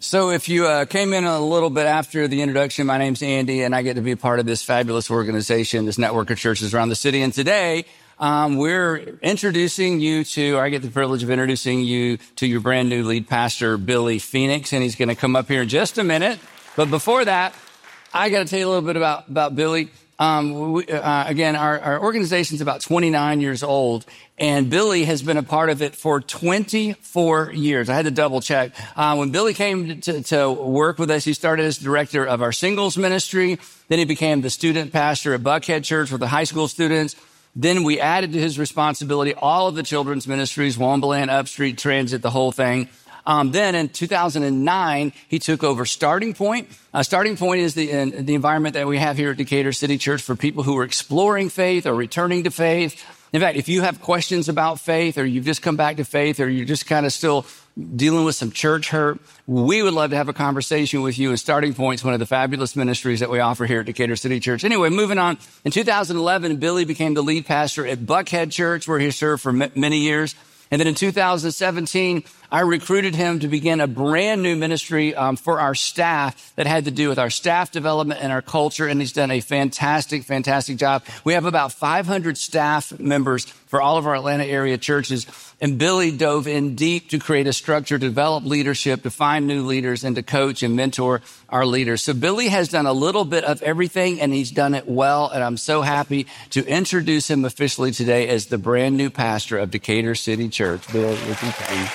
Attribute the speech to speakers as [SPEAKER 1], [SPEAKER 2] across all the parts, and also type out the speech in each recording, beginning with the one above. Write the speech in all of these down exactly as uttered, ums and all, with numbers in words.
[SPEAKER 1] So if you uh, came in a little bit after the introduction, my name's Andy, and I get to be a part of this fabulous organization, this network of churches around the city. And today, um, we're introducing you to, or I get the privilege of introducing you to your brand new lead pastor, Billy Phoenix, and he's going to come up here in just a minute. But before that, I got to tell you a little bit about, about Billy. Um, we, uh, again, our, our organization's about twenty-nine years old, and Billy has been a part of it for twenty-four years. I had to double check. Uh, when Billy came to, to work with us, he started as director of our singles ministry. Then he became the student pastor at Buckhead Church with the high school students. Then we added to his responsibility all of the children's ministries, Womberland, Upstreet, Transit, the whole thing. Um, then in two thousand nine, he took over Starting Point. Uh, Starting Point is the, uh, the environment that we have here at Decatur City Church for people who are exploring faith or returning to faith. In fact, if you have questions about faith, or you've just come back to faith, or you're just kind of still dealing with some church hurt, we would love to have a conversation with you. And Starting Point is one of the fabulous ministries that we offer here at Decatur City Church. Anyway, moving on. In two thousand eleven, Billy became the lead pastor at Buckhead Church, where he served for m- many years. And then in two thousand seventeen, I recruited him to begin a brand new ministry um, for our staff that had to do with our staff development and our culture. And he's done a fantastic, fantastic job. We have about five hundred staff members for all of our Atlanta area churches. And Billy dove in deep to create a structure, to develop leadership, to find new leaders, and to coach and mentor our leaders. So Billy has done a little bit of everything, and he's done it well. And I'm so happy to introduce him officially today as the brand new pastor of Decatur City Church. Bill, would you come?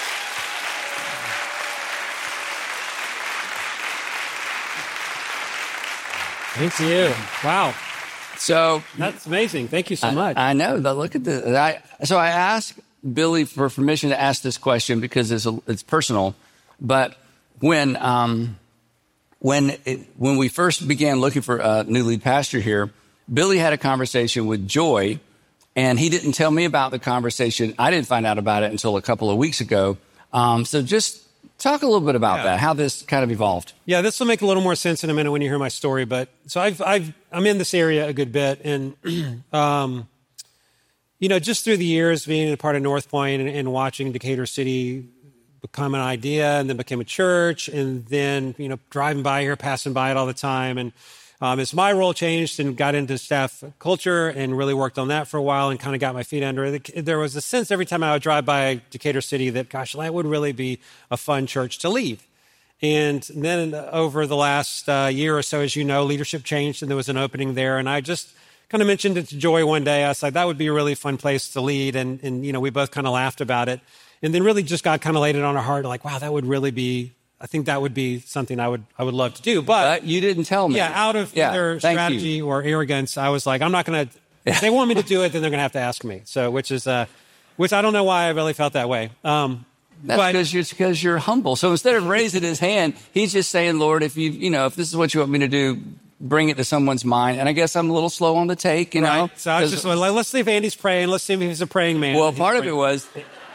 [SPEAKER 2] Thank you. Wow.
[SPEAKER 1] So
[SPEAKER 2] that's amazing. Thank you so much.
[SPEAKER 1] I, I know. Look at the. I, so I asked Billy for permission to ask this question because it's a, it's personal. But when um, when it, when we first began looking for a new lead pastor here, Billy had a conversation with Joy, and he didn't tell me about the conversation. I didn't find out about it until a couple of weeks ago. Um, so just talk a little bit about yeah. that, how this kind of evolved.
[SPEAKER 2] Yeah, this will make a little more sense in a minute when you hear my story. But so I've, I've, I'm in this area a good bit. And, um, you know, just through the years being a part of North Point and, and watching Decatur City become an idea and then became a church, and then, you know, driving by here, passing by it all the time. And um, as my role changed and got into staff culture and really worked on that for a while and kind of got my feet under it, there was a sense every time I would drive by Decatur City that, gosh, that would really be a fun church to lead. And then over the last uh, year or so, as you know, leadership changed and there was an opening there. And I just kind of mentioned it to Joy one day. I was like, that would be a really fun place to lead. And, and you know, we both kind of laughed about it. And then really just got kind of laid it on our heart, like, wow, that would really be, I think that would be something I would I would love to do. But
[SPEAKER 1] uh, you didn't tell me.
[SPEAKER 2] Yeah, out of
[SPEAKER 1] yeah,
[SPEAKER 2] either strategy
[SPEAKER 1] you.
[SPEAKER 2] or arrogance, I was like, I'm not going to, if they want me to do it, then they're going to have to ask me. So, which is, uh, which I don't know why I really felt that way. Um,
[SPEAKER 1] That's
[SPEAKER 2] but,
[SPEAKER 1] because you're, because you're humble. So instead of raising his hand, he's just saying, Lord, if you, you know, if this is what you want me to do, bring it to someone's mind. And I guess I'm a little slow on the take, you know.
[SPEAKER 2] Right. So I was just, well, let's see if Andy's praying. Let's see if he's a praying man.
[SPEAKER 1] Well,
[SPEAKER 2] he's
[SPEAKER 1] part
[SPEAKER 2] praying.
[SPEAKER 1] of it was,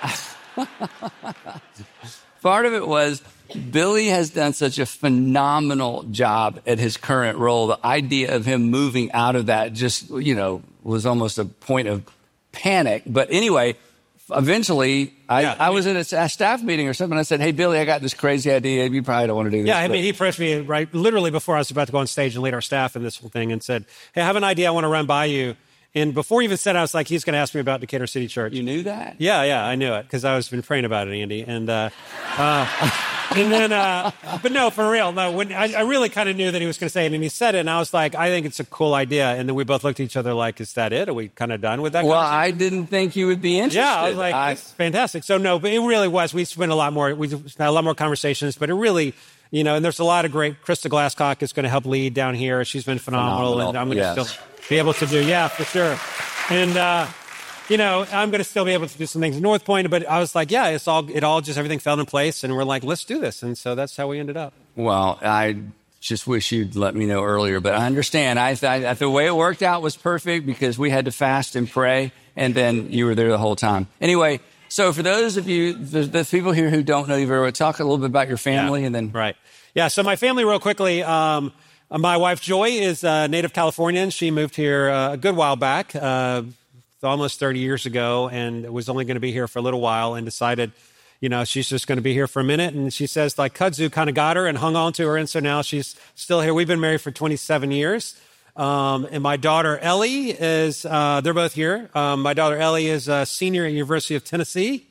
[SPEAKER 1] part of it was, Billy has done such a phenomenal job at his current role. The idea of him moving out of that just, you know, was almost a point of panic. But anyway, eventually, I,
[SPEAKER 2] yeah,
[SPEAKER 1] I was in a staff meeting or something. I said, hey, Billy, I got this crazy idea. You probably don't want to do this.
[SPEAKER 2] Yeah, I
[SPEAKER 1] but.
[SPEAKER 2] mean, he approached me right literally before I was about to go on stage and lead our staff in this whole thing and said, hey, I have an idea I want to run by you. And before he even said it, I was like, he's going to ask me about Decatur City Church.
[SPEAKER 1] You knew that?
[SPEAKER 2] Yeah, yeah, I knew it because I was been praying about it, Andy. And uh, uh, and then, uh, but no, for real, no. When I, I really kind of knew that he was going to say it, and he said it, and I was like, I think it's a cool idea. And then we both looked at each other like, is that it? Are we kind of done with that?
[SPEAKER 1] Well, I didn't think you would be interested.
[SPEAKER 2] Yeah, I was like, I, it's fantastic. So no, but it really was. We spent a lot more. We had a lot more conversations, but it really. You know, and there's a lot of great. Krista Glasscock is going to help lead down here. She's been phenomenal, phenomenal. and I'm going to yes. still be able to do, yeah, for sure. And, uh, you know, I'm going to still be able to do some things at North Point, but I was like, yeah, it's all, it all just, everything fell in place, and we're like, let's do this. And so that's how we ended up.
[SPEAKER 1] Well, I just wish you'd let me know earlier, but I understand. I, I the way it worked out was perfect because we had to fast and pray, and then you were there the whole time. Anyway, so for those of you, the, the people here who don't know you very well, talk a little bit about your family,
[SPEAKER 2] yeah,
[SPEAKER 1] and then
[SPEAKER 2] right. Yeah. So my family, real quickly. Um, my wife Joy is a native Californian. She moved here uh, a good while back, uh, almost thirty years ago, and was only going to be here for a little while, and decided, you know, she's just going to be here for a minute. And she says, like, kudzu kind of got her and hung on to her. And so now she's still here. We've been married for twenty-seven years. Um, and my daughter, Ellie, is, uh, they're both here. Um, my daughter, Ellie, is a senior at University of Tennessee.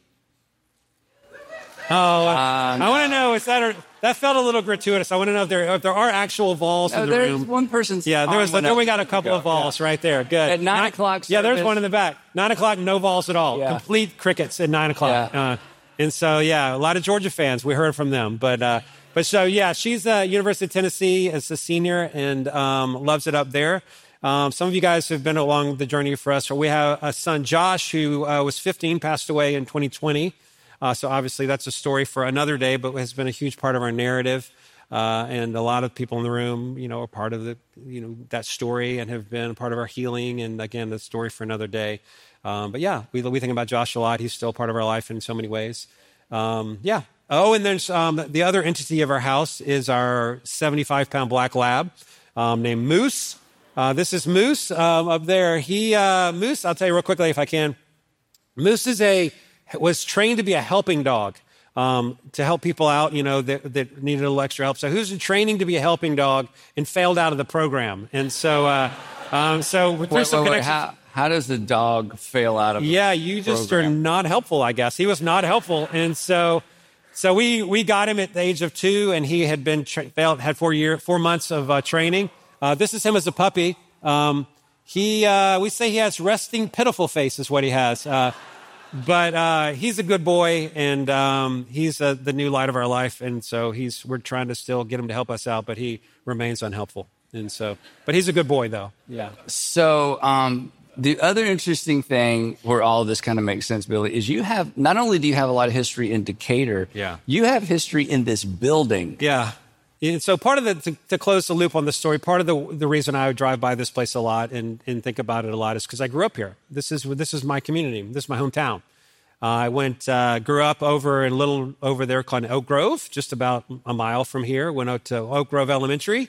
[SPEAKER 2] Oh, um, I want to know, is that, a, that felt a little gratuitous. I want to know if there, if there are actual Vols
[SPEAKER 1] no,
[SPEAKER 2] in the
[SPEAKER 1] there's
[SPEAKER 2] room.
[SPEAKER 1] one person's
[SPEAKER 2] Yeah, there was, there we got a couple
[SPEAKER 1] go.
[SPEAKER 2] of Vols
[SPEAKER 1] yeah.
[SPEAKER 2] right there. Good.
[SPEAKER 1] At nine, nine o'clock.
[SPEAKER 2] Yeah, there's
[SPEAKER 1] service.
[SPEAKER 2] one in the back. Nine o'clock, no Vols at all.
[SPEAKER 1] Yeah.
[SPEAKER 2] Complete crickets at nine o'clock.
[SPEAKER 1] Yeah.
[SPEAKER 2] Uh, and so, yeah, a lot of Georgia fans. We heard from them. But, uh, but so, yeah, she's at University of Tennessee as a senior and um, loves it up there. Um, some of you guys have been along the journey for us. We have a son, Josh, who uh, was fifteen, passed away in twenty twenty. Uh, so obviously that's a story for another day, but has been a huge part of our narrative. Uh, and a lot of people in the room, you know, are part of the, you know, that story and have been part of our healing. And again, the story for another day. Um, but yeah, we, we think about Josh a lot. He's still part of our life in so many ways. Um, yeah. Oh, and then um, the other entity of our house is our seventy-five pound black lab um, named Moose. Uh, this is Moose um, up there. He, uh, Moose, I'll tell you real quickly if I can. Moose is a, was trained to be a helping dog, um, to help people out, you know, that, that needed a little extra help. So who's in training to be a helping dog and failed out of the program? And so, uh, um, so
[SPEAKER 1] wait,
[SPEAKER 2] there's some
[SPEAKER 1] wait, wait,
[SPEAKER 2] connections.
[SPEAKER 1] how, how does the dog fail out of
[SPEAKER 2] Yeah,
[SPEAKER 1] the
[SPEAKER 2] you just
[SPEAKER 1] program?
[SPEAKER 2] are not helpful, I guess. He was not helpful. And so, so we, we got him at the age of two, and he had been, tra- failed, had four year, four months of uh, training. Uh, this is him as a puppy. Um, he, uh, we say he has resting, pitiful face is what he has. Uh, But uh, he's a good boy, and um, he's uh, the new light of our life. And so he's we're trying to still get him to help us out, but he remains unhelpful. And so, but he's a good boy, though. Yeah.
[SPEAKER 1] So um, the other interesting thing where all of this kind of makes sense, Billy, is you have, not only do you have a lot of history in Decatur,
[SPEAKER 2] Yeah.
[SPEAKER 1] you have history in this building.
[SPEAKER 2] Yeah. And so part of the, to, to close the loop on the story, part of the the reason I would drive by this place a lot and, and think about it a lot is because I grew up here. This is this is my community. This is my hometown. Uh, I went, uh, grew up over in a little over there called Oak Grove, just about a mile from here. Went out to Oak Grove Elementary.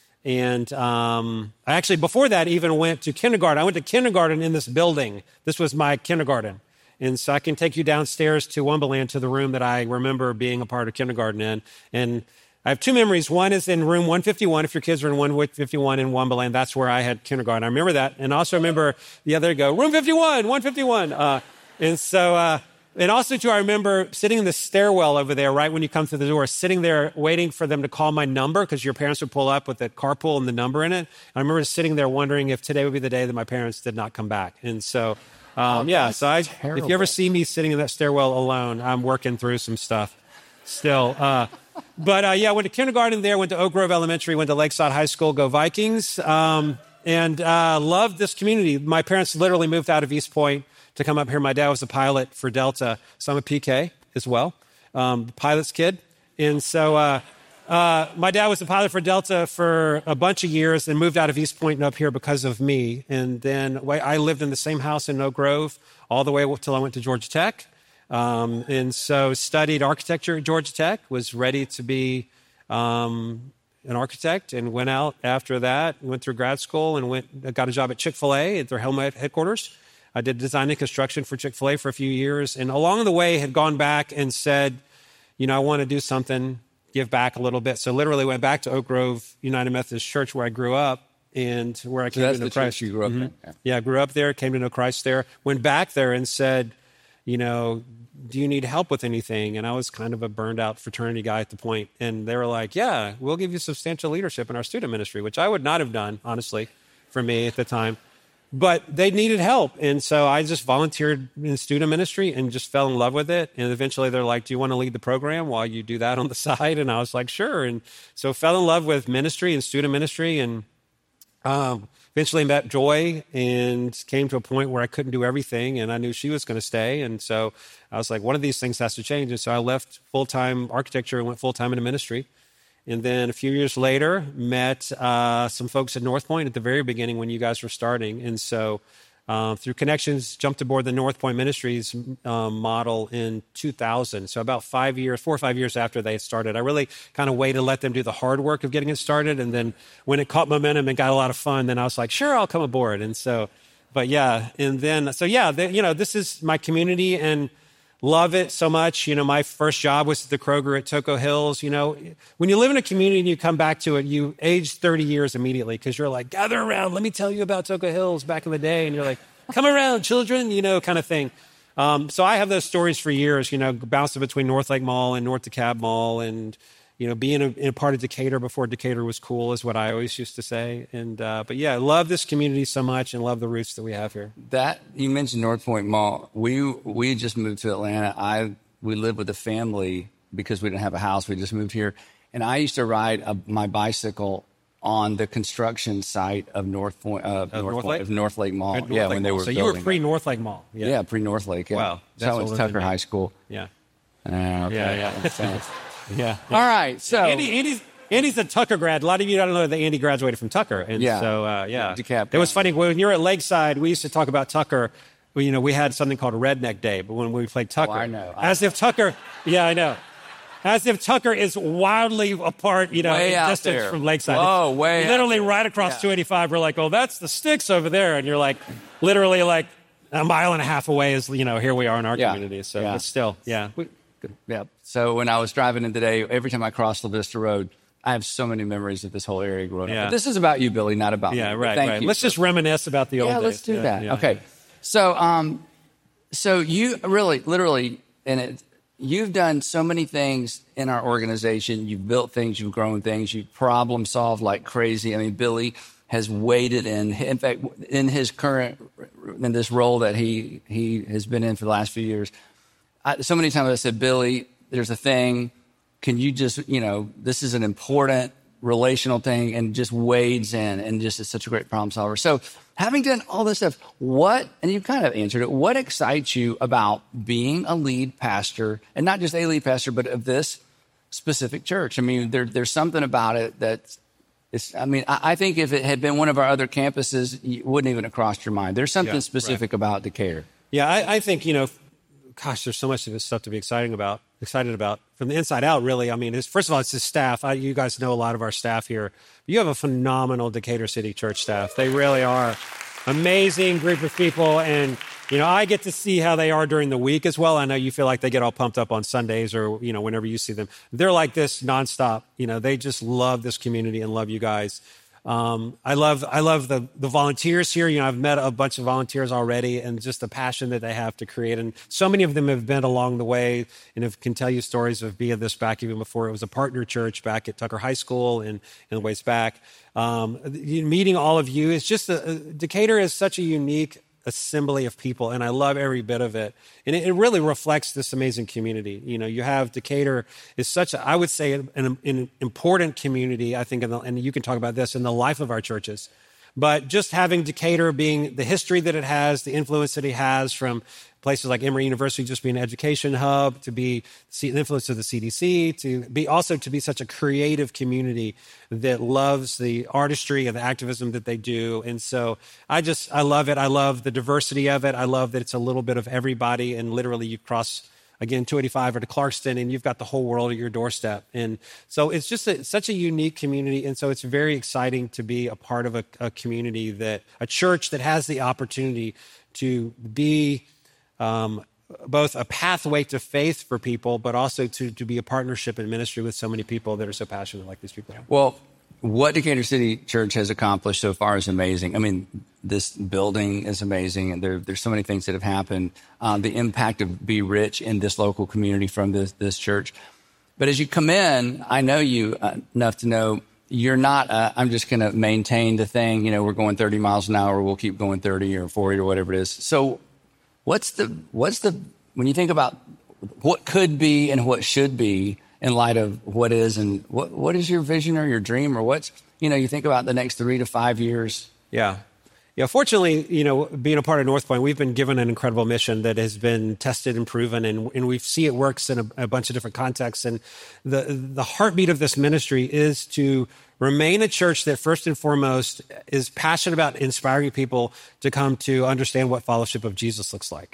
[SPEAKER 2] And um, I actually, before that, even went to kindergarten. I went to kindergarten in this building. This was my kindergarten. And so I can take you downstairs to Wumberland, to the room that I remember being a part of kindergarten in. And I have two memories. One is in room one fifty-one. If your kids are in one fifty-one in Wumberland, that's where I had kindergarten. I remember that. And also remember the other go, room fifty-one, one fifty-one. Uh, and so, uh, and also too, I remember sitting in the stairwell over there, right when you come through the door, sitting there waiting for them to call my number because your parents would pull up with the carpool and the number in it. And I remember sitting there wondering if today would be the day that my parents did not come back. And so, um, yeah, so I, if you ever see me sitting in that stairwell alone, I'm working through some stuff still. Uh, But, uh, yeah, I went to kindergarten there, went to Oak Grove Elementary, went to Lakeside High School, go Vikings, um, and uh, loved this community. My parents literally moved out of East Point to come up here. My dad was a pilot for Delta, so I'm a P K as well, um, pilot's kid. And so uh, uh, my dad was a pilot for Delta for a bunch of years and moved out of East Point and up here because of me. And then I lived in the same house in Oak Grove all the way until I went to Georgia Tech. Um, and so studied architecture at Georgia Tech, was ready to be um, an architect, and went out after that, went through grad school and went got a job at Chick-fil-A at their Helmet headquarters. I did design and construction for Chick-fil-A for a few years, and along the way had gone back and said, you know, I want to do something, give back a little bit. So literally went back to Oak Grove United Methodist Church where I grew up and where I came
[SPEAKER 1] So that's
[SPEAKER 2] to know
[SPEAKER 1] the
[SPEAKER 2] Christ.
[SPEAKER 1] church you grew up
[SPEAKER 2] mm-hmm.
[SPEAKER 1] in. Yeah.
[SPEAKER 2] yeah, I grew up there, came to know Christ there, went back there and said, you know, do you need help with anything? And I was kind of a burned out fraternity guy at the point. And they were like, yeah, we'll give you substantial leadership in our student ministry, which I would not have done, honestly, for me at the time. But they needed help. And so I just volunteered in student ministry and just fell in love with it. And eventually they're like, do you want to lead the program while you do that on the side? And I was like, sure. And so fell in love with ministry and student ministry, and um, eventually met Joy and came to a point where I couldn't do everything, and I knew she was going to stay. And so I was like, one of these things has to change. And so I left full-time architecture and went full-time into ministry. And then a few years later, met uh, some folks at North Point at the very beginning when you guys were starting. And so uh, through connections, jumped aboard the North Point Ministries um, model in two thousand. So about five years, four or five years after they had started. I really kind of waited to let them do the hard work of getting it started. And then when it caught momentum and got a lot of fun, then I was like, sure, I'll come aboard. And so, but yeah, and then, so yeah, they, you know, this is my community. And love it so much. You know, my first job was at the Kroger at Toco Hills. You know, when you live in a community and you come back to it, you age thirty years immediately because you're like, gather around, let me tell you about Toco Hills back in the day. And you're like, come around, children, you know, kind of thing. Um, so I have those stories for years, you know, bouncing between North Lake Mall and North DeKalb Mall, and, you know, being a, in a part of Decatur before Decatur was cool is what I always used to say. And, uh, but yeah, I love this community so much and love the roots that we have here.
[SPEAKER 1] That, you mentioned North Point Mall. We, we just moved to Atlanta. I, we lived with a family because we didn't have a house. We just moved here. And I used to ride a, my bicycle on the construction site of North Point, uh,
[SPEAKER 2] uh,
[SPEAKER 1] North,
[SPEAKER 2] North
[SPEAKER 1] Point,
[SPEAKER 2] Lake?
[SPEAKER 1] of North Lake Mall.
[SPEAKER 2] North
[SPEAKER 1] yeah,
[SPEAKER 2] Lake
[SPEAKER 1] when they
[SPEAKER 2] Mall.
[SPEAKER 1] were
[SPEAKER 2] So
[SPEAKER 1] building
[SPEAKER 2] you were pre-North Lake Mall.
[SPEAKER 1] Yeah, yeah pre-North Lake. Yeah.
[SPEAKER 2] Wow.
[SPEAKER 1] That's so it's Tucker
[SPEAKER 2] me.
[SPEAKER 1] High School.
[SPEAKER 2] Yeah.
[SPEAKER 1] Uh, okay.
[SPEAKER 2] Yeah, yeah. yeah.
[SPEAKER 1] All right, so
[SPEAKER 2] Andy, Andy's, Andy's a Tucker grad. A lot of you don't know that Andy graduated from Tucker. And
[SPEAKER 1] Yeah.
[SPEAKER 2] so, uh, yeah.
[SPEAKER 1] DeKalb
[SPEAKER 2] It was
[SPEAKER 1] County.
[SPEAKER 2] funny. When you were at Lakeside, we used to talk about Tucker. Well, you know, we had something called a Redneck Day, but when we played Tucker.
[SPEAKER 1] Oh, I know. I
[SPEAKER 2] As if Tucker, yeah, I know. As if Tucker is wildly apart, you know,
[SPEAKER 1] Way
[SPEAKER 2] in
[SPEAKER 1] out
[SPEAKER 2] distance
[SPEAKER 1] there.
[SPEAKER 2] from Lakeside.
[SPEAKER 1] Whoa,
[SPEAKER 2] It's
[SPEAKER 1] way out
[SPEAKER 2] Literally
[SPEAKER 1] there.
[SPEAKER 2] right across
[SPEAKER 1] Yeah.
[SPEAKER 2] two eighty-five. We're like, oh, that's the sticks over there. And you're like, literally like a mile and a half away is, you know, here we are in our
[SPEAKER 1] Yeah.
[SPEAKER 2] community. So,
[SPEAKER 1] Yeah.
[SPEAKER 2] but still, yeah. We,
[SPEAKER 1] Yeah. So when I was driving in today, every time I crossed La Vista Road, I have so many memories of this whole area growing
[SPEAKER 2] Yeah.
[SPEAKER 1] up. But this is about you, Billy, not about
[SPEAKER 2] yeah,
[SPEAKER 1] me.
[SPEAKER 2] right,
[SPEAKER 1] Thank
[SPEAKER 2] right.
[SPEAKER 1] you
[SPEAKER 2] Let's
[SPEAKER 1] for-
[SPEAKER 2] just reminisce about the old
[SPEAKER 1] yeah,
[SPEAKER 2] days.
[SPEAKER 1] let's do
[SPEAKER 2] Yeah,
[SPEAKER 1] that.
[SPEAKER 2] yeah.
[SPEAKER 1] Okay. So, um, so you really, literally, and it, you've done so many things in our organization. You've built things, you've grown things, you've problem solved like crazy. I mean, Billy has waded in. In fact, in his current, in this role that he he has been in for the last few years, I, so many times I said, Billy, there's a thing. Can you just, you know, this is an important relational thing, and just wades in and just is such a great problem solver. So having done all this stuff, what, and you kind of answered it, what excites you about being a lead pastor, and not just a lead pastor, but of this specific church? I mean, there, there's something about it that it's, I mean, I, I think if it had been one of our other campuses, it wouldn't even have crossed your mind. There's something
[SPEAKER 2] Yeah,
[SPEAKER 1] specific about Decatur.
[SPEAKER 2] Yeah, I, I think, you know, gosh, there's so much of this stuff to be exciting about, excited about from the inside out, really. I mean, it's, first of all, it's the staff. I, you guys know a lot of our staff here. You have a phenomenal Decatur City church staff. They really are amazing group of people. And, you know, I get to see how they are during the week as well. I know you feel like they get all pumped up on Sundays or, you know, whenever you see them. They're like this nonstop. You know, they just love this community and love you guys. Um, I love I love the the volunteers here. You know, I've met a bunch of volunteers already, and just the passion that they have to create. And so many of them have been along the way, and have, can tell you stories of being this back even before it was a partner church back at Tucker High School and and ways back. Um, meeting all of you is just a, Decatur is such a unique assembly of people, and I love every bit of it. And it, it really reflects this amazing community. You know, you have Decatur is such a, I would say, an, an important community, I think, in the, and you can talk about this, in the life of our churches. But just having Decatur being the history that it has, the influence that it has from places like Emory University just being an education hub, to be the influence of the C D C, to be also to be such a creative community that loves the artistry and the activism that they do. And so I just, I love it. I love the diversity of it. I love that it's a little bit of everybody, and literally you cross, again, two eighty-five or to Clarkston, and you've got the whole world at your doorstep. And so it's just a, such a unique community. And so it's very exciting to be a part of a, a community that, a church that has the opportunity to be um, both a pathway to faith for people, but also to, to be a partnership in ministry with so many people that are so passionate like these people.
[SPEAKER 1] Well, what Decatur City Church has accomplished so far is amazing. I mean, this building is amazing, and there, there's so many things that have happened. Um, the impact of Be Rich in this local community from this, this church. But as you come in, I know you uh, enough to know you're not, uh, I'm just going to maintain the thing, you know, we're going thirty miles an hour, we'll keep going thirty or forty or whatever it is. So what's the, what's the, when you think about what could be and what should be in light of what is, and what what is your vision or your dream, or what's, you know, you think about the next three to five years?
[SPEAKER 2] Yeah. Yeah, fortunately, you know, being a part of North Point, we've been given an incredible mission that has been tested and proven, and, and we see it works in a, a bunch of different contexts. And the the heartbeat of this ministry is to remain a church that first and foremost is passionate about inspiring people to come to understand what fellowship of Jesus looks like.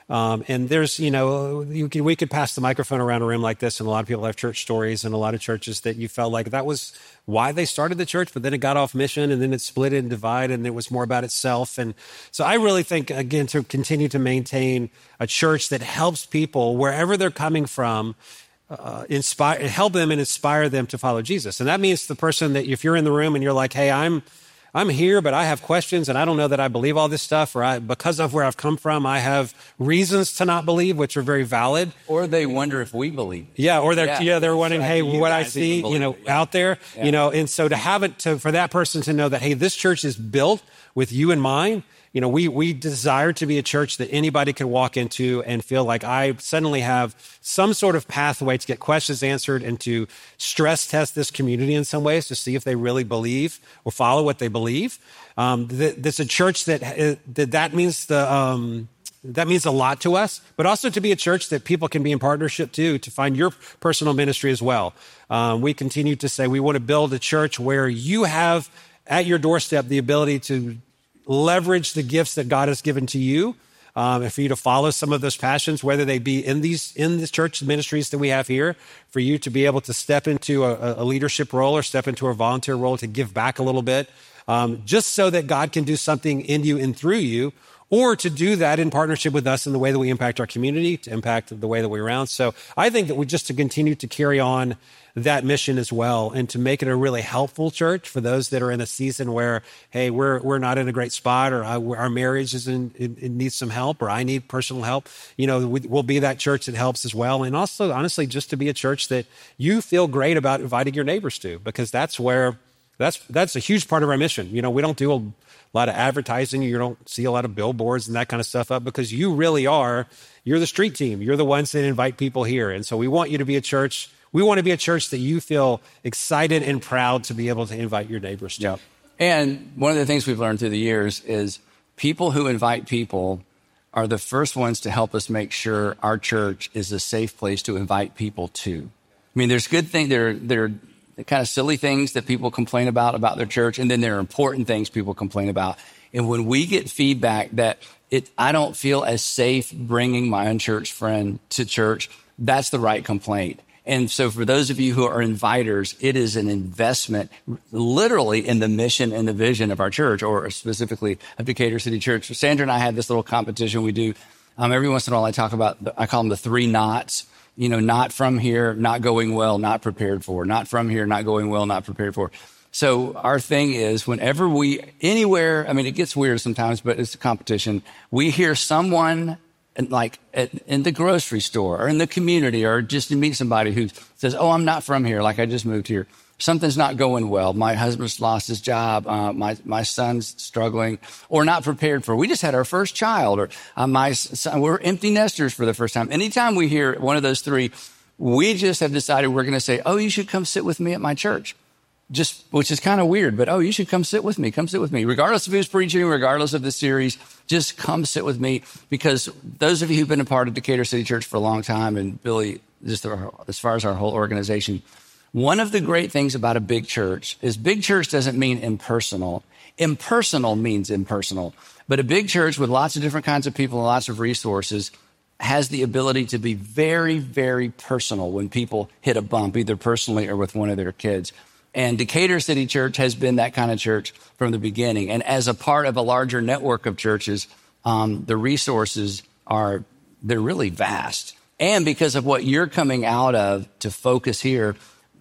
[SPEAKER 2] Um, and there's, you know, you can, we could pass the microphone around a room like this, and a lot of people have church stories, and a lot of churches that you felt like that was why they started the church, but then it got off mission, and then it split and divided, and it was more about itself. And so I really think, again, to continue to maintain a church that helps people wherever they're coming from, uh, inspire, help them and inspire them to follow Jesus. And that means the person that if you're in the room and you're like, hey, I'm I'm here, but I have questions, and I don't know that I believe all this stuff, or I, because of where I've come from, I have reasons to not believe, which are very valid.
[SPEAKER 1] Or they wonder if we believe.
[SPEAKER 2] Yeah, or they're yeah, yeah they're wondering,
[SPEAKER 1] so
[SPEAKER 2] hey, what I see, you know, yeah. out there, yeah. you know, and so to have it to for that person to know that, hey, this church is built with you in mind. You know, we we desire to be a church that anybody can walk into and feel like I suddenly have some sort of pathway to get questions answered and to stress test this community in some ways to see if they really believe or follow what they believe. Um, that, that's a church that that, that means the um, that means a lot to us, but also to be a church that people can be in partnership to, to find your personal ministry as well. Um, we continue to say we want to build a church where you have at your doorstep the ability to leverage the gifts that God has given to you, um, and for you to follow some of those passions, whether they be in these in the church ministries that we have here, for you to be able to step into a, a leadership role or step into a volunteer role to give back a little bit, um, just so that God can do something in you and through you, or to do that in partnership with us in the way that we impact our community, to impact the way that we're around. So I think that we just to continue to carry on that mission as well, and to make it a really helpful church for those that are in a season where, hey, we're we're not in a great spot, or I, our marriage is in, it, it needs some help, or I need personal help. You know, we, we'll be that church that helps as well. And also, honestly, just to be a church that you feel great about inviting your neighbors to, because that's where that's that's a huge part of our mission. You know, we don't do a lot of advertising. You don't see a lot of billboards and that kind of stuff up, because you really are, you're the street team. You're the ones that invite people here. And so we want you to be a church. We want to be a church that you feel excited and proud to be able to invite your neighbors to.
[SPEAKER 1] Yeah. And one of the things we've learned through the years is people who invite people are the first ones to help us make sure our church is a safe place to invite people to. I mean, there's good things, there, there are kind of silly things that people complain about, about their church, and then there are important things people complain about. And when we get feedback that it, I don't feel as safe bringing my unchurched friend to church, that's the right complaint. And so for those of you who are inviters, it is an investment literally in the mission and the vision of our church, or specifically of Decatur City Church. Sandra and I had this little competition we do. Um, every once in a while I talk about, the, I call them the three nots. You know, not from here, not going well, not prepared for. Not from here, not going well, not prepared for. So our thing is whenever we, anywhere, I mean, it gets weird sometimes, but it's a competition. We hear someone like at, in the grocery store or in the community, or just to meet somebody who says, oh, I'm not from here. Like I just moved here. Something's not going well. My husband's lost his job. Uh, my, my son's struggling, or not prepared for. We just had our first child, or uh, my son, we're empty nesters for the first time. Anytime we hear one of those three, we just have decided we're going to say, oh, you should come sit with me at my church. Just, which is kind of weird, but oh, you should come sit with me. Come sit with me. Regardless of who's preaching, regardless of the series, just come sit with me. Because those of you who've been a part of Decatur City Church for a long time, and Billy, just as far as our whole organization, one of the great things about a big church is big church doesn't mean impersonal. Impersonal means impersonal. But a big church with lots of different kinds of people and lots of resources has the ability to be very, very personal when people hit a bump, either personally or with one of their kids. And Decatur City Church has been that kind of church from the beginning. And as a part of a larger network of churches, um, the resources are, they're really vast. And because of what you're coming out of to focus here,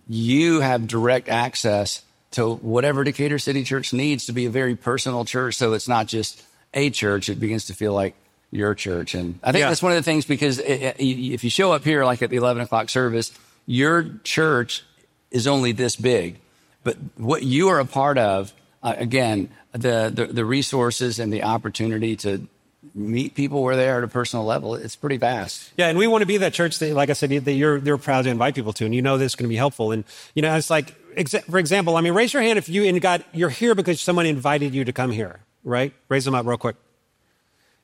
[SPEAKER 1] you have direct access to whatever Decatur City Church needs to be a very personal church. So it's not just a church. It begins to feel like your church. And I think yeah. that's one of the things, because it, it, if you show up here like at the eleven o'clock service, your church is only this big. But what you are a part of, uh, again, the, the the resources and the opportunity to meet people where they are at a personal level, it's pretty vast.
[SPEAKER 2] Yeah, and we want to be that church that, like I said, that you're you're proud to invite people to, and you know this is going to be helpful. And you know, it's like, exa- for example, I mean, raise your hand if you and God, you're here because someone invited you to come here, right? Raise them up real quick.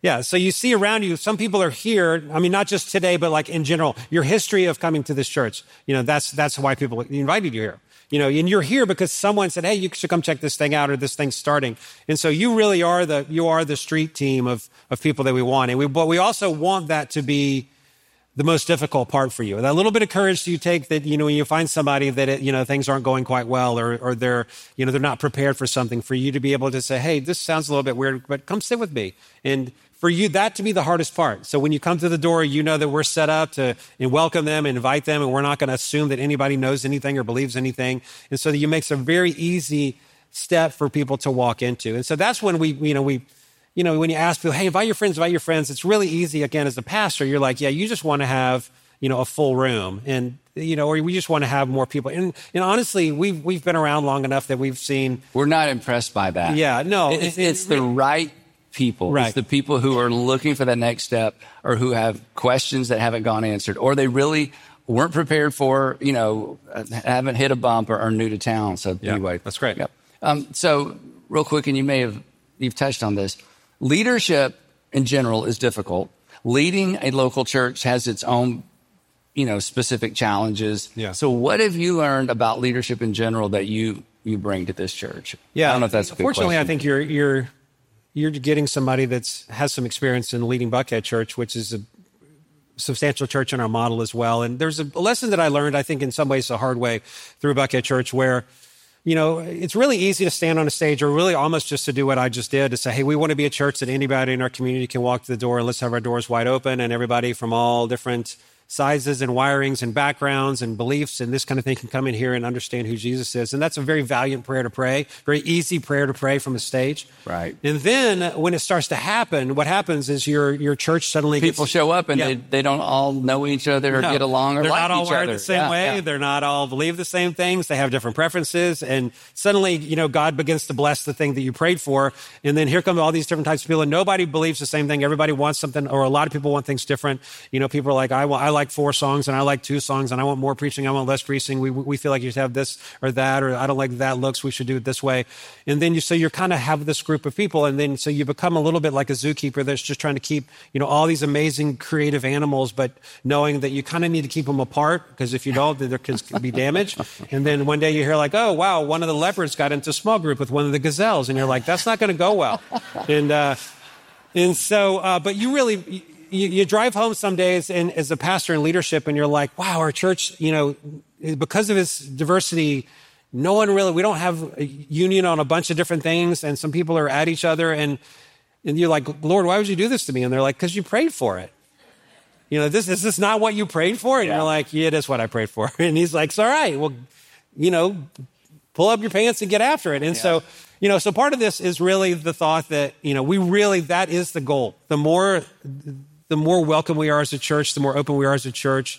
[SPEAKER 2] Yeah, so you see around you, some people are here. I mean, not just today, but like in general, your history of coming to this church. You know, that's that's why people invited you here. You know, and you're here because someone said, hey, you should come check this thing out, or this thing's starting. And so you really are the you are the street team of of people that we want. And we but we also want that to be the most difficult part for you. That little bit of courage you take that, you know, when you find somebody that, it, you know, things aren't going quite well, or, or they're, you know, they're not prepared for something, for you to be able to say, hey, this sounds a little bit weird, but come sit with me. And for you, that to be the hardest part. So when you come to the door, you know that we're set up to and welcome them, invite them, and we're not going to assume that anybody knows anything or believes anything. And so you make a very easy step for people to walk into. And so that's when we, you know, we, You know, when you ask people, hey, invite your friends, invite your friends, it's really easy. Again, as a pastor, you're like, yeah, you just want to have, you know, a full room, and, you know, or we just want to have more people. And, and honestly, we've, we've been around long enough that we've seen.
[SPEAKER 1] We're not impressed by that.
[SPEAKER 2] Yeah, no.
[SPEAKER 1] It, it's, it's the right people.
[SPEAKER 2] Right.
[SPEAKER 1] It's the people who are looking for that next step, or who have questions that haven't gone answered, or they really weren't prepared for, you know, haven't hit a bump, or are new to town. So
[SPEAKER 2] yeah,
[SPEAKER 1] anyway.
[SPEAKER 2] That's great.
[SPEAKER 1] Yep. Um, so real quick, and you may have, you've touched on this. Leadership in general is difficult. Leading a local church has its own, you know, specific challenges.
[SPEAKER 2] Yeah.
[SPEAKER 1] So what have you learned about leadership in general that you you bring to this church?
[SPEAKER 2] Yeah.
[SPEAKER 1] I don't know if that's a good
[SPEAKER 2] Fortunately,
[SPEAKER 1] question.
[SPEAKER 2] I think you're you're you're getting somebody that's has some experience in leading Buckhead Church, which is a substantial church in our model as well. And there's a lesson that I learned, I think, in some ways the hard way through Buckhead Church, where, you know, it's really easy to stand on a stage, or really almost just to do what I just did, to say, hey, we want to be a church that anybody in our community can walk to the door, and let's have our doors wide open, and everybody from all different sizes and wirings and backgrounds and beliefs and this kind of thing can come in here and understand who Jesus is. And that's a very valiant prayer to pray, very easy prayer to pray from a stage.
[SPEAKER 1] Right.
[SPEAKER 2] And then when it starts to happen, what happens is your your church suddenly
[SPEAKER 1] People
[SPEAKER 2] gets,
[SPEAKER 1] show up and
[SPEAKER 2] yeah.
[SPEAKER 1] they, they don't all know each other or
[SPEAKER 2] No,
[SPEAKER 1] get along or
[SPEAKER 2] they're
[SPEAKER 1] like
[SPEAKER 2] not all
[SPEAKER 1] each
[SPEAKER 2] wired
[SPEAKER 1] other.
[SPEAKER 2] the same
[SPEAKER 1] Yeah,
[SPEAKER 2] way.
[SPEAKER 1] yeah.
[SPEAKER 2] They're not all believe the same things. They have different preferences. And suddenly, you know, God begins to bless the thing that you prayed for. And then here come all these different types of people, and nobody believes the same thing. Everybody wants something, or a lot of people want things different. You know, people are like, I want, I like four songs, and I like two songs, and I want more preaching, I want less preaching. We we feel like you should have this or that, or I don't like that looks, we should do it this way. And then you so you kind of have this group of people, and then so you become a little bit like a zookeeper that's just trying to keep, you know, all these amazing creative animals, but knowing that you kind of need to keep them apart, because if you don't, there could be damage. And then one day you hear like, oh, wow, one of the leopards got into a small group with one of the gazelles, and you're like, that's not going to go well. And uh, and so, uh, but you really. You, you drive home some days and as a pastor in leadership, and you're like, wow, our church, you know, because of its diversity, no one really, we don't have a union on a bunch of different things, and some people are at each other, and and you're like, Lord, why would you do this to me? And they're like, because you prayed for it. You know, this is this not what you prayed for? And
[SPEAKER 1] yeah.
[SPEAKER 2] you're like, yeah, it is what I prayed for. And he's like, it's all right, well, you know, pull up your pants and get after it. And yeah. so, you know, so part of this is really the thought that, you know, we really, that is the goal. The more... the more welcome we are as a church, the more open we are as a church,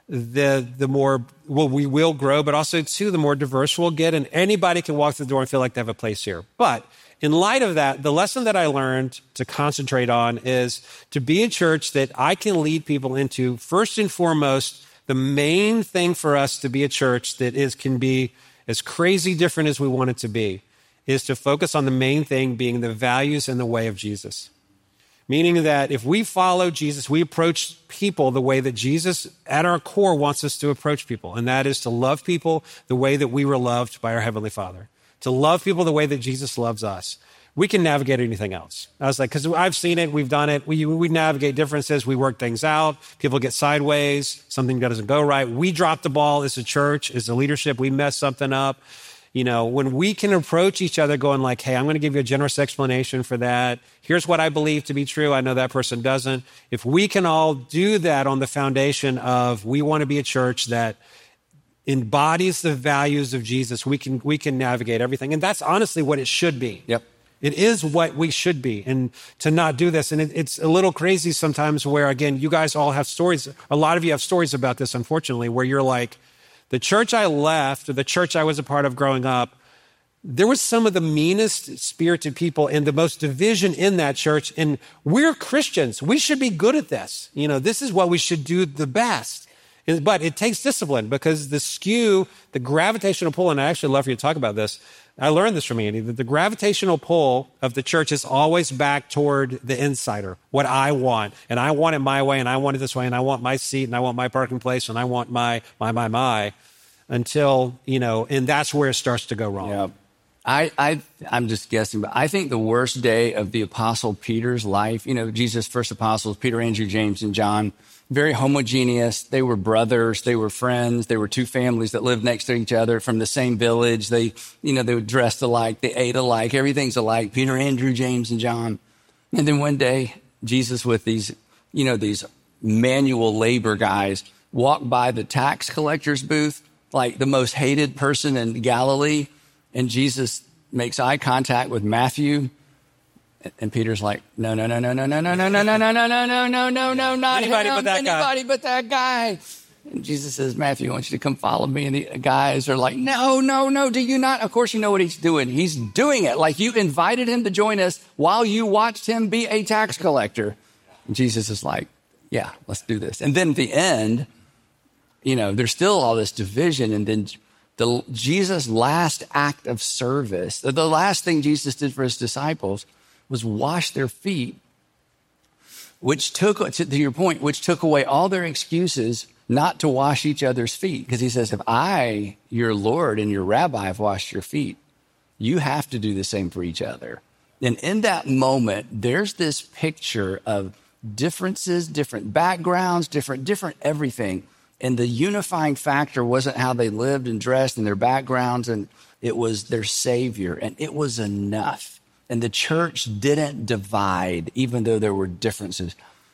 [SPEAKER 2] the the more well, we will grow, but also, too, the more diverse we'll get, and anybody can walk through the door and feel like they have a place here. But in light of that, the lesson that I learned to concentrate on is to be a church that I can lead people into, first and foremost, the main thing for us to be a church that is can be as crazy different as we want it to be, is to focus on the main thing being the values and the way of Jesus. Meaning that if we follow Jesus, we approach people the way that Jesus at our core wants us to approach people. And that is to love people the way that we were loved by our Heavenly Father. To love people the way that Jesus loves us. We can navigate anything else. I was like, because I've seen it, we've done it. We, we navigate differences. We work things out. People get sideways. Something doesn't go right. We drop the ball as a church, as a leadership. We mess something up. You know, when we can approach each other going like, hey, I'm going to give you a generous explanation for that. Here's what I believe to be true. I know that person doesn't. If we can all do that on the foundation of we want to be a church that embodies the values of Jesus, we can we can navigate everything. And that's honestly what it should be.
[SPEAKER 1] Yep.
[SPEAKER 2] It is what we should be. And to not do this, and it, it's a little crazy sometimes where, again, you guys all have stories. A lot of you have stories about this, unfortunately, where you're like, the church I left, or the church I was a part of growing up, there was some of the meanest spirited people and the most division in that church. And we're Christians. We should be good at this. You know, this is what we should do the best. But it takes discipline because the skew, the gravitational pull, and I actually love for you to talk about this. I learned this from Andy, that the gravitational pull of the church is always back toward the insider, what I want. And I want it my way, and I want it this way, and I want my seat, and I want my parking place, and I want my, my, my, my, until, you know, and that's where it starts to go wrong.
[SPEAKER 1] Yeah. I, I, I'm just guessing, but I think the worst day of the Apostle Peter's life, you know, Jesus' first apostles, Peter, Andrew, James, and John, very homogeneous. They were brothers. They were friends. They were two families that lived next to each other from the same village. They, you know, they were dressed alike. They ate alike. Everything's alike. Peter, Andrew, James, and John. And then one day, Jesus with these, you know, these manual labor guys walked by the tax collector's booth, like the most hated person in Galilee. And Jesus makes eye contact with Matthew. And Peter's like, no, no, no, no, no, no, no, no, no, no, no, no, no, no, no, no, no, not
[SPEAKER 2] anybody
[SPEAKER 1] him,
[SPEAKER 2] but that guy.
[SPEAKER 1] Anybody but that guy. And Jesus says, Matthew, I want you to come follow me. And the guys are like, no, no, no, do you not? Of course you know what he's doing. He's doing it. Like you invited him to join us while you watched him be a tax collector. And Jesus is like, yeah, let's do this. And then at the end, you know, there's still all this division. And then the Jesus' last act of service, the last thing Jesus did for his disciples was wash their feet, which took, to your point, which took away all their excuses not to wash each other's feet. Because he says, if I, your Lord and your rabbi, have washed your feet, you have to do the same for each other. And in that moment, there's this picture of differences, different backgrounds, different, different everything. And the unifying factor wasn't how they lived and dressed and their backgrounds, and it was their Savior. And it was enough. And the church didn't divide, even though there were differences.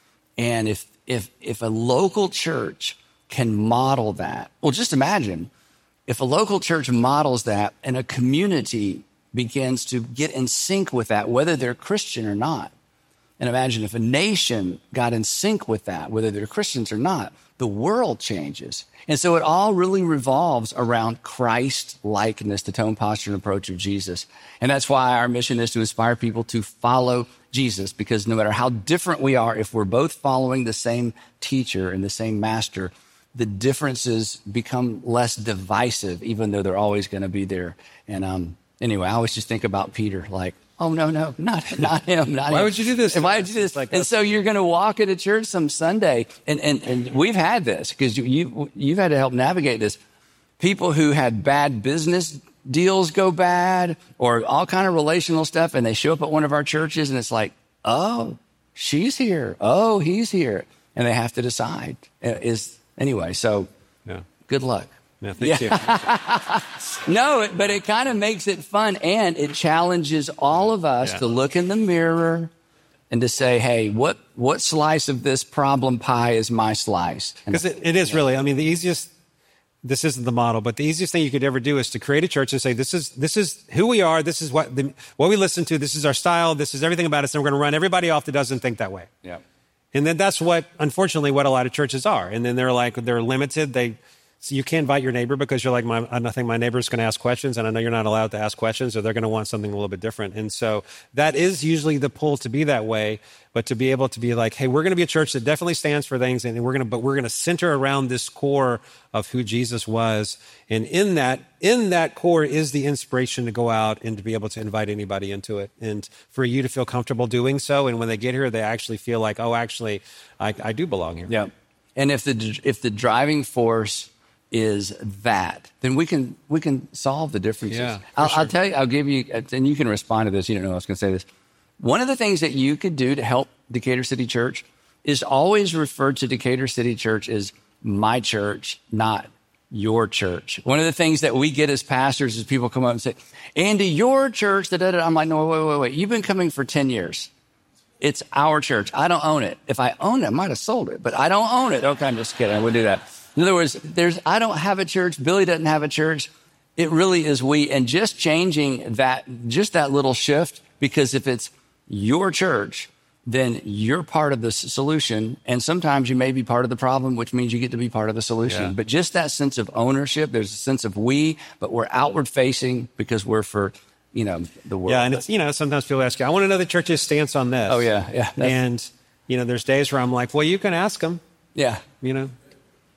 [SPEAKER 1] And if if if a local church can model that, well, just imagine if a local church models that and a community begins to get in sync with that, whether they're Christian or not. And imagine if a nation got in sync with that, whether they're Christians or not, the world changes. And so it all really revolves around Christ likeness, the tone, posture, and approach of Jesus. And that's why our mission is to inspire people to follow Jesus, because no matter how different we are, if we're both following the same teacher and the same master, the differences become less divisive, even though they're always going to be there. And um, anyway, I always just think about Peter, like, oh, no, no, not not him. Not
[SPEAKER 2] Why
[SPEAKER 1] him.
[SPEAKER 2] would you do this?
[SPEAKER 1] Why would you do this?
[SPEAKER 2] Like,
[SPEAKER 1] and so you're going to walk into church some Sunday, and, and, and we've had this because you, you, you've had to help navigate this. People who had bad business deals go bad or all kind of relational stuff, and they show up at one of our churches, and it's like, oh, she's here. Oh, he's here. And they have to decide. Is Anyway, so
[SPEAKER 2] yeah.
[SPEAKER 1] Good luck.
[SPEAKER 2] Yeah, thank
[SPEAKER 1] yeah. you. No, but it kind of makes it fun, and it challenges all of us yeah. to look in the mirror and to say, hey, what what slice of this problem pie is my slice?
[SPEAKER 2] Because it, it is yeah. really, I mean, the easiest, this isn't the model, but the easiest thing you could ever do is to create a church and say, this is this is who we are, this is what the, what we listen to, this is our style, this is everything about us, and we're going to run everybody off that doesn't think that way.
[SPEAKER 1] Yeah.
[SPEAKER 2] And then that's what, unfortunately, what a lot of churches are. And then they're like, they're limited, they... So you can't invite your neighbor because you're like, my, I think my neighbor's going to ask questions, and I know you're not allowed to ask questions, or they're going to want something a little bit different. And so that is usually the pull to be that way, but to be able to be like, hey, we're going to be a church that definitely stands for things, and we're going to, but we're going to center around this core of who Jesus was. And in that, in that core is the inspiration to go out and to be able to invite anybody into it, and for you to feel comfortable doing so. And when they get here, they actually feel like, oh, actually, I, I do belong here.
[SPEAKER 1] Yeah. And if the if the driving force is that, then we can we can solve the differences.
[SPEAKER 2] Yeah,
[SPEAKER 1] I'll,
[SPEAKER 2] sure.
[SPEAKER 1] I'll tell you, I'll give you, and you can respond to this. You don't know I was going to say this. One of the things that you could do to help Decatur City Church is always refer to Decatur City Church as my church, not your church. One of the things that we get as pastors is people come up and say, Andy, your church, da, da, da. I'm like, no, wait, wait, wait. You've been coming for ten years. It's our church. I don't own it. If I owned it, I might have sold it, but I don't own it. Okay, I'm just kidding. I wouldn't do that. In other words, there's, I don't have a church. Billy doesn't have a church. It really is we. And just changing that, just that little shift, because if it's your church, then you're part of the solution. And sometimes you may be part of the problem, which means you get to be part of the solution. Yeah. But just that sense of ownership, there's a sense of we, but we're outward facing because we're for, you know, the world.
[SPEAKER 2] Yeah. And it's, you know, sometimes people ask you, I want to know the church's stance on this.
[SPEAKER 1] Oh yeah. Yeah.
[SPEAKER 2] And, you know, there's days where I'm like, well, you can ask them.
[SPEAKER 1] Yeah.
[SPEAKER 2] You know,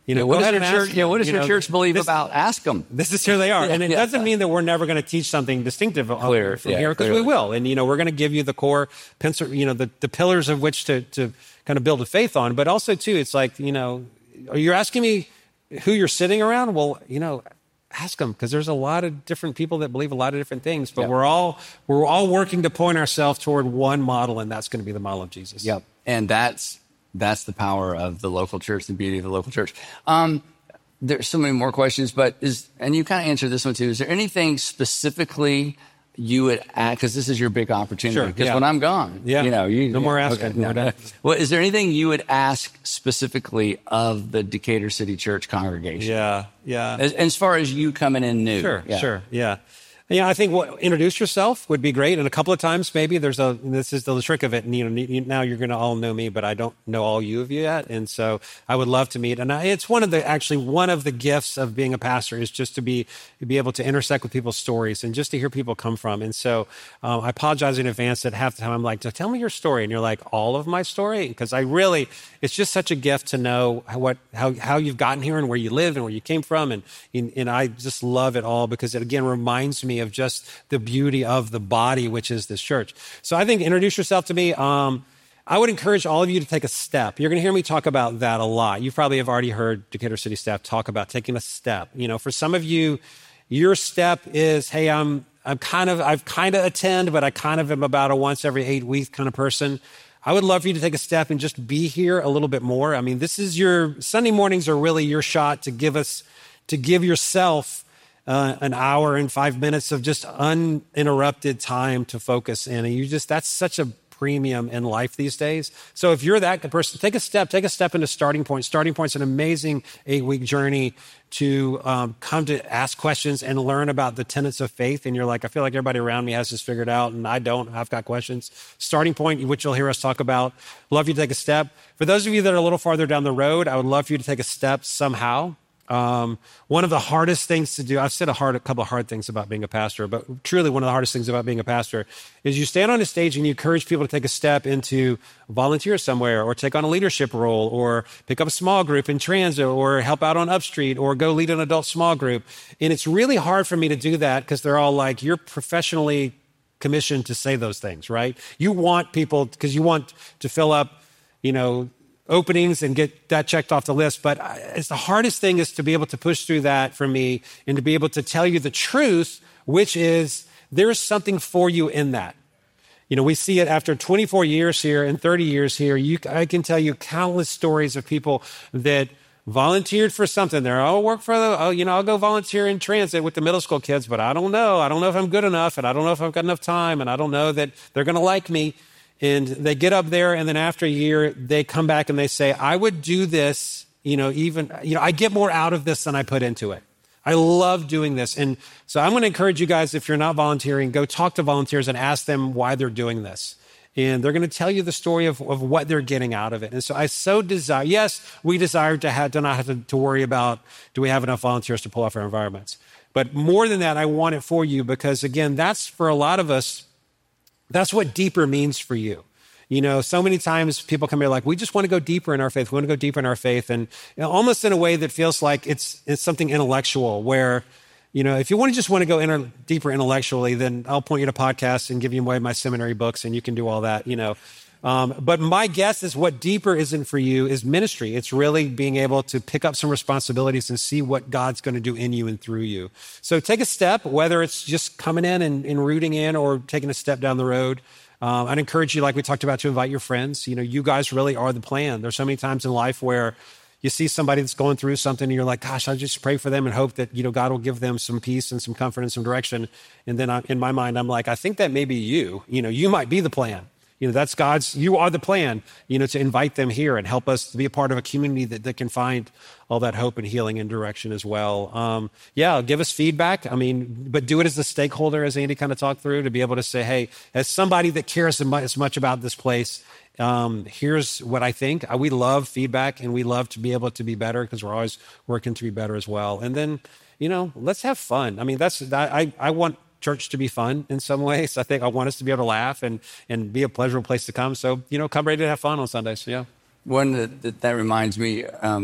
[SPEAKER 2] You know,
[SPEAKER 1] yeah, what
[SPEAKER 2] go
[SPEAKER 1] does
[SPEAKER 2] ahead
[SPEAKER 1] your
[SPEAKER 2] and
[SPEAKER 1] church,
[SPEAKER 2] ask,
[SPEAKER 1] yeah, what does
[SPEAKER 2] you
[SPEAKER 1] your
[SPEAKER 2] know,
[SPEAKER 1] church believe
[SPEAKER 2] this,
[SPEAKER 1] about? Ask them.
[SPEAKER 2] This is who they are. And it
[SPEAKER 1] yeah.
[SPEAKER 2] doesn't mean that we're never going to teach something distinctive
[SPEAKER 1] Clear,
[SPEAKER 2] from
[SPEAKER 1] yeah,
[SPEAKER 2] here, because we will. And, you know, we're going to give you the core, pencil, you know, the, the pillars of which to, to kind of build a faith on. But also, too, it's like, you know, you're asking me who you're sitting around? Well, you know, ask them, because there's a lot of different people that believe a lot of different things. But yep. we're all we're all working to point ourselves toward one model, and that's going to be the model of Jesus.
[SPEAKER 1] Yep. And that's that's the power of the local church, the beauty of the local church. Um, there's so many more questions, but is and you kind of answered this one too. Is there anything specifically you would add, because this is your big opportunity? Because
[SPEAKER 2] sure, yeah.
[SPEAKER 1] when I'm gone,
[SPEAKER 2] yeah.
[SPEAKER 1] you know, you
[SPEAKER 2] no more asking.
[SPEAKER 1] Okay, no, no. Well, is there anything you would ask specifically of the Decatur City Church congregation?
[SPEAKER 2] Yeah, yeah.
[SPEAKER 1] As, as far as you coming in new,
[SPEAKER 2] sure,
[SPEAKER 1] yeah.
[SPEAKER 2] sure, yeah. Yeah, I think what, introduce yourself would be great. And a couple of times, maybe there's a, this is the trick of it. And, you know, now you're going to all know me, but I don't know all you of you yet. And so I would love to meet. And I, it's one of the, actually one of the gifts of being a pastor is just to be, to be able to intersect with people's stories and just to hear people come from. And so um, I apologize in advance that half the time I'm like, tell me your story. And you're like, all of my story? Because I really, it's just such a gift to know what, how, how you've gotten here and where you live and where you came from. And, and, and I just love it all because it, again, reminds me of just the beauty of the body, which is this church. So I think introduce yourself to me. Um, I would encourage all of you to take a step. You're going to hear me talk about that a lot. You probably have already heard Decatur City staff talk about taking a step. You know, for some of you, your step is, hey, I'm, I'm kind of, I've kind of attend, but I kind of am about a once every eight week kind of person. I would love for you to take a step and just be here a little bit more. I mean, this is your, Sunday mornings are really your shot to give us, to give yourself Uh, an hour and five minutes of just uninterrupted time to focus in. And you just, that's such a premium in life these days. So if you're that person, take a step, take a step into Starting Point. Starting Point's an amazing eight-week journey to um, come to ask questions and learn about the tenets of faith. And you're like, I feel like everybody around me has this figured out, and I don't. I've got questions. Starting Point, which you'll hear us talk about. Love you to take a step. For those of you that are a little farther down the road, I would love for you to take a step somehow. Um, one of the hardest things to do, I've said a, hard, a couple of hard things about being a pastor, but truly one of the hardest things about being a pastor is you stand on a stage and you encourage people to take a step into volunteer somewhere or take on a leadership role or pick up a small group in transit or help out on Upstreet or go lead an adult small group. And it's really hard for me to do that because they're all like, you're professionally commissioned to say those things, right? You want people, because you want to fill up, you know, openings and get that checked off the list. But it's the hardest thing is to be able to push through that for me and to be able to tell you the truth, which is there is something for you in that. You know, we see it after twenty-four years here and thirty years here. You, I can tell you countless stories of people that volunteered for something. They're, oh, work for the, oh, you know, I'll go volunteer in transit with the middle school kids, but I don't know. I don't know if I'm good enough, and I don't know if I've got enough time, and I don't know that they're going to like me. And they get up there, and then after a year, they come back and they say, I would do this, you know, even, you know, I get more out of this than I put into it. I love doing this. And so I'm going to encourage you guys, if you're not volunteering, go talk to volunteers and ask them why they're doing this. And they're going to tell you the story of, of what they're getting out of it. And so I so desire, yes, we desire to, have, to not have to, to worry about, do we have enough volunteers to pull off our environments? But more than that, I want it for you because, again, that's for a lot of us, that's what deeper means for you. You know, so many times people come here like, we just want to go deeper in our faith. We want to go deeper in our faith. And you know, almost in a way that feels like it's it's something intellectual where, you know, if you want to just want to go inter- deeper intellectually, then I'll point you to podcasts and give you away my seminary books and you can do all that, you know. Um, but my guess is what deeper isn't for you is ministry. It's really being able to pick up some responsibilities and see what God's going to do in you and through you. So take a step, whether it's just coming in and, and rooting in or taking a step down the road. Um, I'd encourage you, like we talked about, to invite your friends. You know, you guys really are the plan. There's so many times in life where you see somebody that's going through something and you're like, gosh, I just pray for them and hope that, you know, God will give them some peace and some comfort and some direction. And then I, in my mind, I'm like, I think that may be you. You know, you might be the plan. You know, that's God's, you are the plan, you know, to invite them here and help us to be a part of a community that, that can find all that hope and healing and direction as well. Um, yeah, give us feedback. I mean, but do it as a stakeholder, as Andy kind of talked through, to be able to say, hey, as somebody that cares as much about this place, um, here's what I think. We love feedback and we love to be able to be better because we're always working to be better as well. And then, you know, let's have fun. I mean, that's, I, I want church to be fun in some ways. I think I want us to be able to laugh and, and be a pleasurable place to come. So, you know, come ready to have fun on Sundays. Yeah.
[SPEAKER 1] One that, that, that reminds me, um,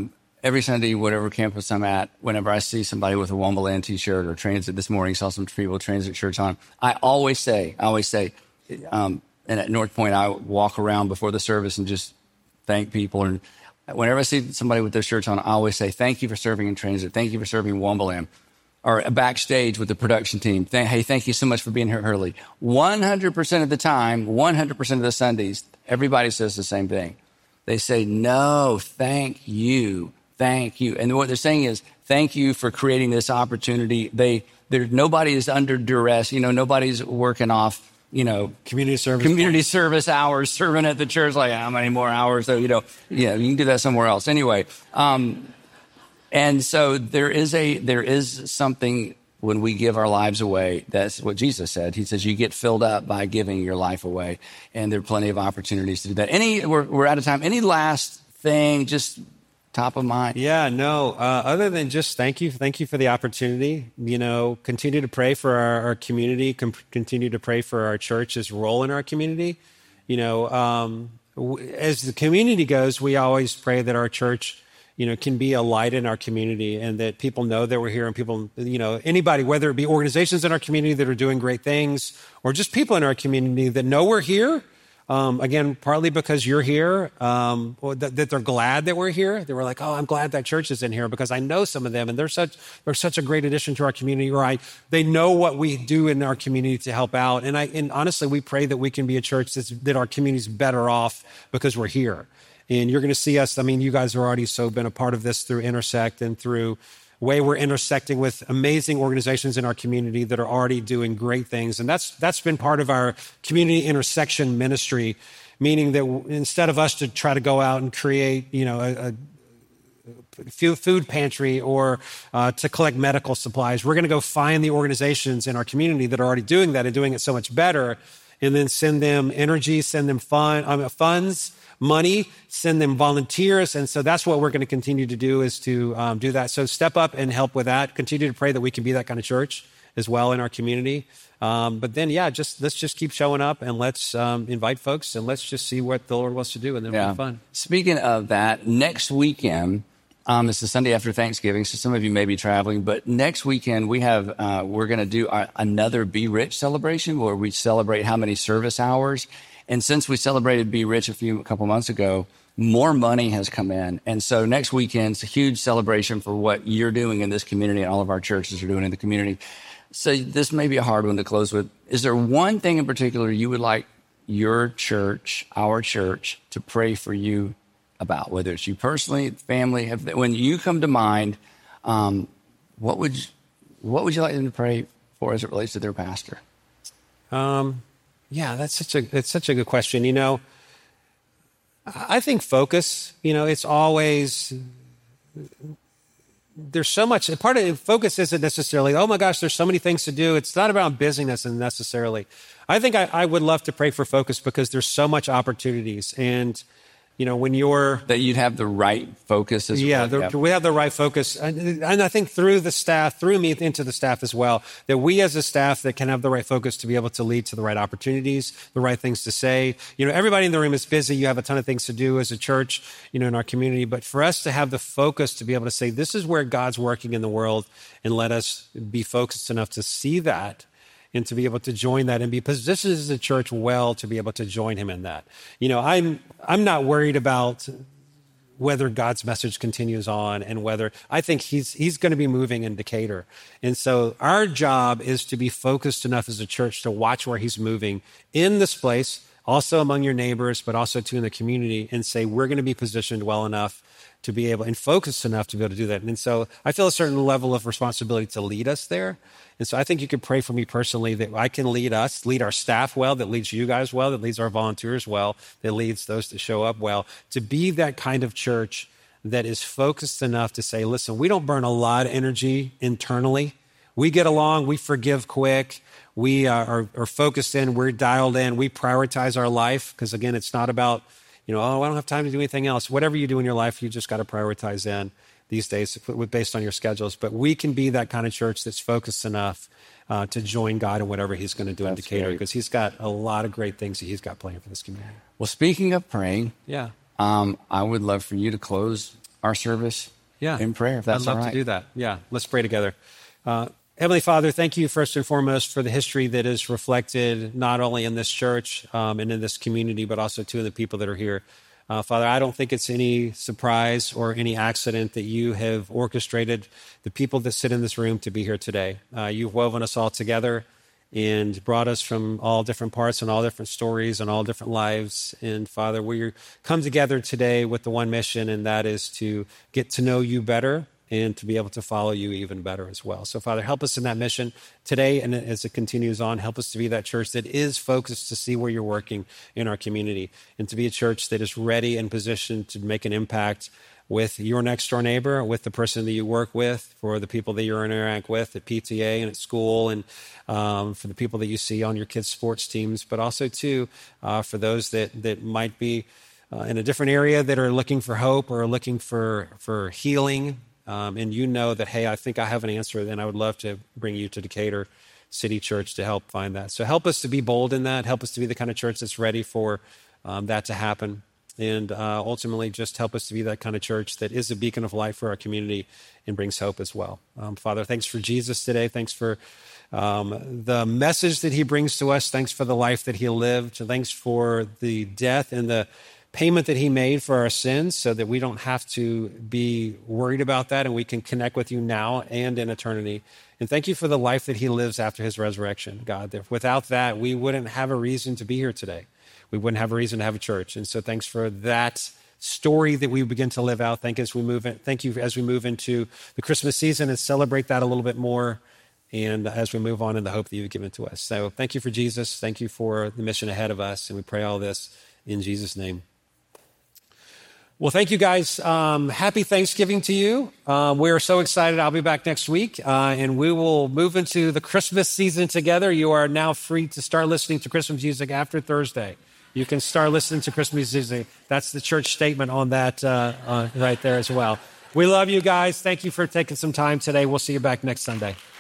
[SPEAKER 1] every Sunday, whatever campus I'm at, whenever I see somebody with a Womberland t-shirt or Transit this morning, saw some people with Transit shirts on, I always say, I always say, um, and at North Point, I walk around before the service and just thank people. And whenever I see somebody with those shirts on, I always say, thank you for serving in Transit. Thank you for serving Womberland. Or backstage with the production team. Th- hey, thank you so much for being here early. one hundred percent of the time, one hundred percent of the Sundays, everybody says the same thing. They say, no, thank you, thank you. And what they're saying is, thank you for creating this opportunity. They, there, nobody is under duress. You know, nobody's working off, you know,
[SPEAKER 2] community service,
[SPEAKER 1] community points. service hours, serving at the church, like how many more hours? So, you know, yeah, you can do that somewhere else. Anyway, um, and so there is a there is something when we give our lives away. That's what Jesus said. He says you get filled up by giving your life away, and there are plenty of opportunities to do that. Any we're, we're out of time. Any last thing, just top of mind?
[SPEAKER 2] Yeah, no. Uh, other than just thank you, thank you for the opportunity. You know, continue to pray for our, our community. Com- continue to pray for our church's role in our community. You know, um, w- as the community goes, we always pray that our church, you know, can be a light in our community and that people know that we're here and people, you know, anybody, whether it be organizations in our community that are doing great things or just people in our community that know we're here. Um, again, partly because you're here, um, or that, that they're glad that we're here. They were like, oh, I'm glad that church is in here because I know some of them and they're such, they're such a great addition to our community. Right? They know what we do in our community to help out. And I, and honestly, we pray that we can be a church that's, that our community's better off because we're here. And you're going to see us. I mean, you guys have already so been a part of this through Intersect and through way we're intersecting with amazing organizations in our community that are already doing great things. And that's that's been part of our community intersection ministry, meaning that instead of us to try to go out and create, you know, a, a food pantry or uh, to collect medical supplies, we're going to go find the organizations in our community that are already doing that and doing it so much better, and then send them energy, send them fun, um, funds, money, send them volunteers. And so that's what we're going to continue to do is to um, do that. So step up and help with that. Continue to pray that we can be that kind of church as well in our community. Um, but then, yeah, just let's just keep showing up and let's um, invite folks and let's just see what the Lord wants to do and then
[SPEAKER 1] yeah.
[SPEAKER 2] it'll be fun.
[SPEAKER 1] Speaking of that, next weekend, um, it's the Sunday after Thanksgiving, so some of you may be traveling, but next weekend we have, uh, we're going to do our, another Be Rich celebration where we celebrate how many service hours. And since we celebrated Be Rich a few a couple months ago, more money has come in. And so next weekend's a huge celebration for what you're doing in this community and all of our churches are doing in the community. So this may be a hard one to close with. Is there one thing in particular you would like your church, our church, to pray for you about, whether it's you personally, family? Have, when you come to mind, um, what would you, what would you like them to pray for as it relates to their pastor?
[SPEAKER 2] Um. Yeah, that's such a that's such a good question. You know, I think focus, you know, it's always, there's so much, part of focus isn't necessarily, oh my gosh, there's so many things to do. It's not about busyness necessarily. I think I, I would love to pray for focus because there's so much opportunities. And, you know, when you're...
[SPEAKER 1] That you'd have the right focus as
[SPEAKER 2] yeah,
[SPEAKER 1] well.
[SPEAKER 2] The, yeah, we have the right focus. And, and I think through the staff, through me into the staff as well, that we as a staff that can have the right focus to be able to lead to the right opportunities, the right things to say. You know, everybody in the room is busy. You have a ton of things to do as a church, you know, in our community. But for us to have the focus to be able to say, this is where God's working in the world, and let us be focused enough to see that and to be able to join that and be positioned as a church well to be able to join him in that. You know, I'm I'm not worried about whether God's message continues on and whether, I think he's he's going to be moving in Decatur. And so our job is to be focused enough as a church to watch where he's moving in this place, also among your neighbors, but also too in the community, and say we're going to be positioned well enough to be able and focused enough to be able to do that. And so I feel a certain level of responsibility to lead us there. And so I think you could pray for me personally that I can lead us, lead our staff well, that leads you guys well, that leads our volunteers well, that leads those that show up well, to be that kind of church that is focused enough to say, listen, we don't burn a lot of energy internally. We get along, we forgive quick, we uh, are, are focused in, we're dialed in, we prioritize our life, because again, it's not about, you know, oh, I don't have time to do anything else. Whatever you do in your life, you just got to prioritize in these days based on your schedules. But we can be that kind of church that's focused enough uh, to join God in whatever he's going to do that's in Decatur, because he's got a lot of great things that he's got planned for this community.
[SPEAKER 1] Well, speaking of praying,
[SPEAKER 2] yeah,
[SPEAKER 1] um, I would love for you to close our service
[SPEAKER 2] yeah.
[SPEAKER 1] in prayer, if that's
[SPEAKER 2] I'd love
[SPEAKER 1] all right.
[SPEAKER 2] to do that. Yeah, let's pray together. Uh, Heavenly Father, thank you first and foremost for the history that is reflected not only in this church um, and in this community, but also to the people that are here. Uh, Father, I don't think it's any surprise or any accident that you have orchestrated the people that sit in this room to be here today. Uh, you've woven us all together and brought us from all different parts and all different stories and all different lives. And Father, we come together today with the one mission, and that is to get to know you better and to be able to follow you even better as well. So, Father, help us in that mission today, and as it continues on, help us to be that church that is focused to see where you're working in our community, and to be a church that is ready and positioned to make an impact with your next door neighbor, with the person that you work with, for the people that you interact with at P T A and at school, and um, for the people that you see on your kids' sports teams, but also, too, uh, for those that, that might be uh, in a different area that are looking for hope or looking for, for healing. Um, and you know that, hey, I think I have an answer, then I would love to bring you to Decatur City Church to help find that. So help us to be bold in that. Help us to be the kind of church that's ready for um, that to happen. And uh, ultimately, just help us to be that kind of church that is a beacon of light for our community and brings hope as well. Um, Father, thanks for Jesus today. Thanks for um, the message that he brings to us. Thanks for the life that he lived. Thanks for the death and the payment that he made for our sins so that we don't have to be worried about that, and we can connect with you now and in eternity. And thank you for the life that he lives after his resurrection, God. That without that, we wouldn't have a reason to be here today. We wouldn't have a reason to have a church. And so thanks for that story that we begin to live out. Thank, as we move in, thank you as we move into the Christmas season and celebrate that a little bit more, and as we move on in the hope that you've given to us. So thank you for Jesus. Thank you for the mission ahead of us. And we pray all this in Jesus' name. Well, thank you, guys. Um, happy Thanksgiving to you. Uh, we're so excited. I'll be back next week, uh, and we will move into the Christmas season together. You are now free to start listening to Christmas music after Thursday. You can start listening to Christmas music. That's the church statement on that uh, uh, right there as well. We love you guys. Thank you for taking some time today. We'll see you back next Sunday.